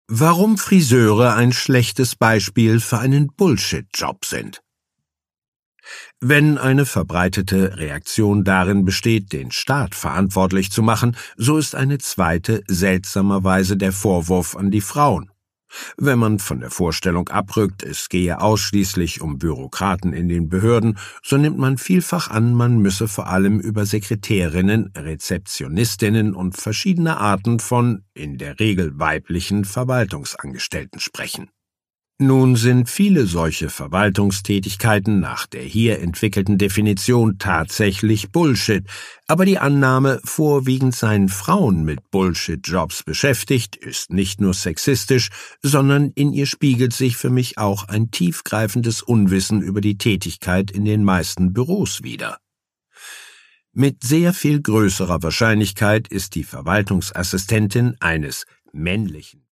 Warum Friseure ein schlechtes Beispiel für einen Bullshit-Job sind. Wenn eine verbreitete Reaktion darin besteht, den Staat verantwortlich zu machen, so ist eine zweite seltsamerweise der Vorwurf an die Frauen. Wenn man von der Vorstellung abrückt, es gehe ausschließlich um Bürokraten in den Behörden, so nimmt man vielfach an, man müsse vor allem über Sekretärinnen, Rezeptionistinnen und verschiedene Arten von, in der Regel weiblichen, Verwaltungsangestellten sprechen. Nun sind viele solche Verwaltungstätigkeiten nach der hier entwickelten Definition tatsächlich Bullshit, aber die Annahme, vorwiegend seien Frauen mit Bullshit-Jobs beschäftigt, ist nicht nur sexistisch, sondern in ihr spiegelt sich für mich auch ein tiefgreifendes Unwissen über die Tätigkeit in den meisten Büros wider. Mit sehr viel größerer Wahrscheinlichkeit ist die Verwaltungsassistentin eines männlichen